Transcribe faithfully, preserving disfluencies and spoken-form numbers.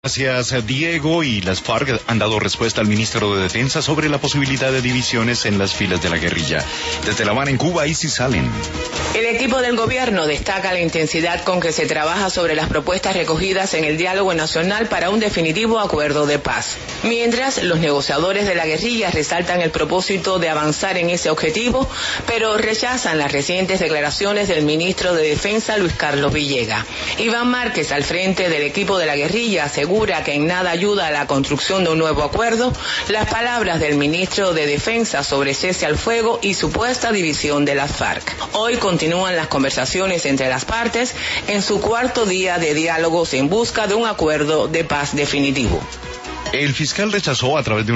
Gracias, Diego. Y las FARC han dado respuesta al ministro de Defensa sobre la posibilidad de divisiones en las filas de la guerrilla. Desde La Habana, en Cuba, Isis Salen. El equipo del gobierno destaca la intensidad con que se trabaja sobre las propuestas recogidas en el diálogo nacional para un definitivo acuerdo de paz. Mientras, los negociadores de la guerrilla resaltan el propósito de avanzar en ese objetivo, pero rechazan las recientes declaraciones del ministro de Defensa, Luis Carlos Villegas. Iván Márquez, al frente del equipo de la guerrilla, asegura que en nada ayuda a la construcción de un nuevo acuerdo las palabras del ministro de Defensa sobre cese al fuego y supuesta división de las FARC. Hoy continúan las conversaciones entre las partes en su cuarto día de diálogos en busca de un acuerdo de paz definitivo. El fiscal rechazó a través de un